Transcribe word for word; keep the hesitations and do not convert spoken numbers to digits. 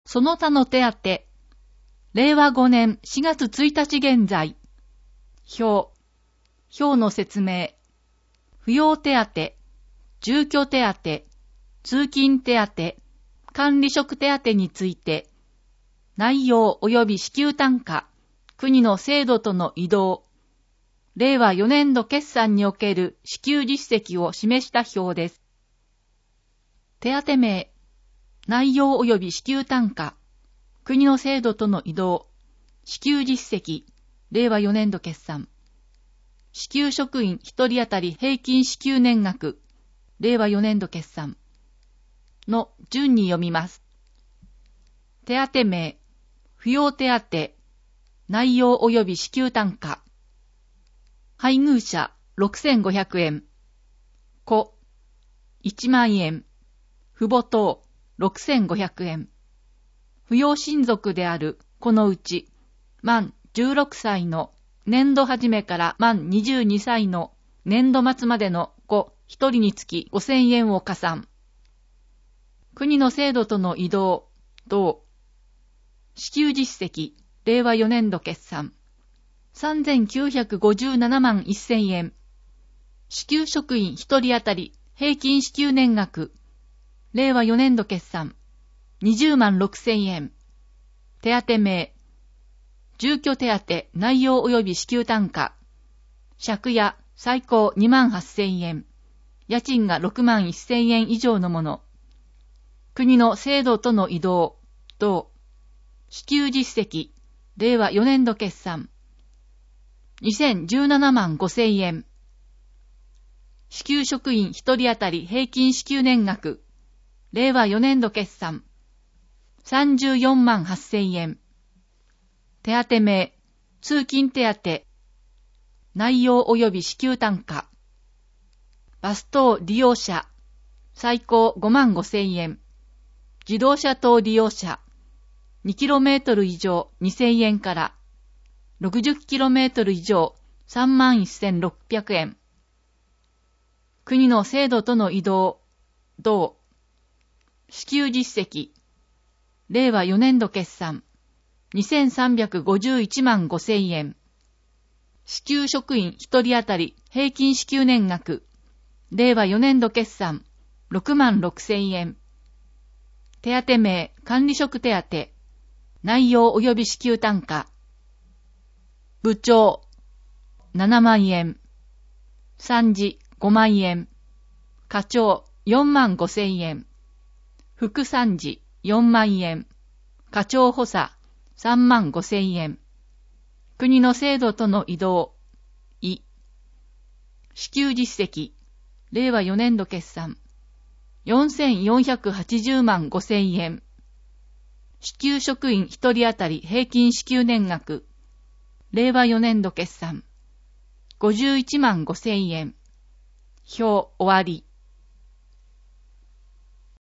その他の手当、れいわごねんしがつついたち現在、表、表の説明、扶養手当、住居手当、通勤手当、管理職手当について、内容及び支給単価、国の制度との移動、れいわよねんど決算における支給実績を示した表です。手当名、内容及び支給単価、国の制度との移動、支給実績、れいわよねんど決算、支給職員ひとり当たり平均支給年額、れいわよねんど決算の順に読みます。手当名、扶養手当、内容及び支給単価、配偶者ろくせんごひゃくえん、子いちまんえん、父母等ろくせんごひゃくえん、扶養親族であるこのうち満じゅうろくさいの年度始めから満にじゅうにさいの年度末までの子ひとりにつきごせんえんを加算。国の制度との移動等、支給実績、れいわよねんど決算、さんぜんきゅうひゃくごじゅうななまんせんえん。支給職員ひとり当たり平均支給年額、れいわよねんど決算、にじゅうまんろくせんえん。手当名、住居手当内容及び支給単価、借家最高にまんはっせんえん。家賃がろくまんせんえん以上のもの。国の制度との移動、等、支給実績、れいわよねんど決算、にせんじゅうななまんごせんえん。支給職員ひとり当たり平均支給年額、れいわよねんど決算、さんじゅうよんまんはっせんえん。手当名、通勤手当、内容及び支給単価、バス等利用者、最高ごまんごせんえん。自動車等利用者、にキロメートル以上にせんえんから、ろくじゅっキロメートル以上さんまんせんろっぴゃくえん。国の制度との移動、同、支給実績、れいわよねんど決算、にせんさんびゃくごじゅういちまんごせんえん。支給職員ひとり当たり平均支給年額、れいわよねんど決算、ろくまんろくせんえん。手当名、管理職手当、内容及び支給単価、部長、ななまんえん、参事、ごまんえん、課長、よんまんごせんえん、副参事、よんまんえん、課長補佐、さんまんごせんえん。国の制度との移動、い、支給実績、れいわよねんど決算、よんせんよんひゃくはちじゅうまんごせんえん。支給職員ひとり当たり平均支給年額、れいわよねんど決算、ごじゅういちまんごせんえん。表終わり。